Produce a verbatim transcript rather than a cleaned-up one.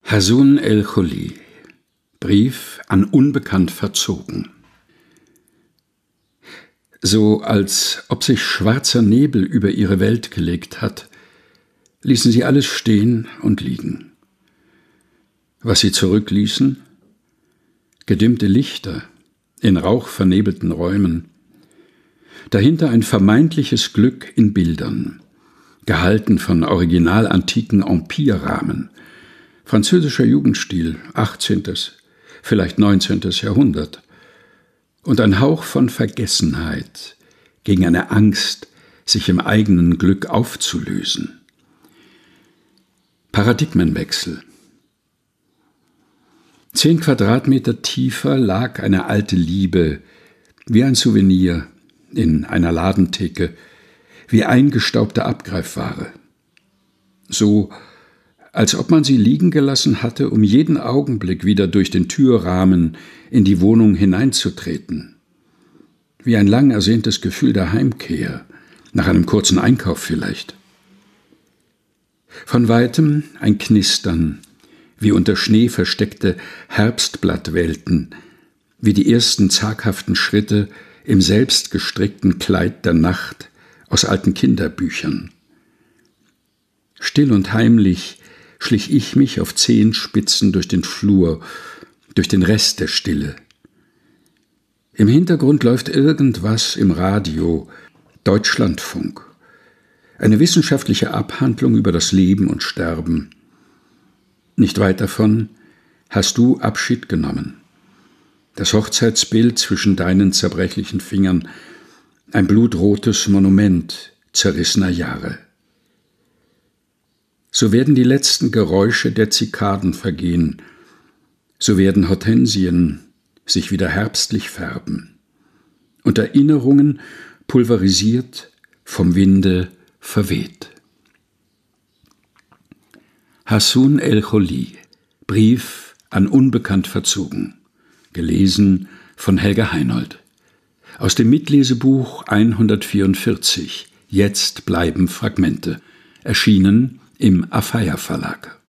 Hasun el-Choli, Brief an unbekannt verzogen. So als ob sich schwarzer Nebel über ihre Welt gelegt hat, ließen sie alles stehen und liegen. Was sie zurückließen? Gedimmte Lichter in rauchvernebelten Räumen, dahinter ein vermeintliches Glück in Bildern, gehalten von original antiken Empire-Rahmen, französischer Jugendstil, achtzehntes, vielleicht neunzehntes Jahrhundert, und ein Hauch von Vergessenheit gegen eine Angst, sich im eigenen Glück aufzulösen. Paradigmenwechsel. Zehn Quadratmeter tiefer lag eine alte Liebe, wie ein Souvenir in einer Ladentheke, wie eingestaubte Abgreifware. So, als ob man sie liegen gelassen hatte, um jeden Augenblick wieder durch den Türrahmen in die Wohnung hineinzutreten. Wie ein lang ersehntes Gefühl der Heimkehr, nach einem kurzen Einkauf vielleicht. Von weitem ein Knistern, wie unter Schnee versteckte Herbstblattwelten, wie die ersten zaghaften Schritte im selbstgestrickten Kleid der Nacht aus alten Kinderbüchern. Still und heimlich schlich ich mich auf Zehenspitzen durch den Flur, durch den Rest der Stille. Im Hintergrund läuft irgendwas im Radio, Deutschlandfunk. Eine wissenschaftliche Abhandlung über das Leben und Sterben. Nicht weit davon hast du Abschied genommen. Das Hochzeitsbild zwischen deinen zerbrechlichen Fingern, ein blutrotes Monument zerrissener Jahre. So werden die letzten Geräusche der Zikaden vergehen, so werden Hortensien sich wieder herbstlich färben und Erinnerungen pulverisiert vom Winde verweht. Hasun el-Choli, Brief an unbekannt verzogen, gelesen von Helga Heinold. Aus dem Mitlesebuch hundertvierundvierzig, Jetzt bleiben Fragmente, erschienen im Afeier Verlag.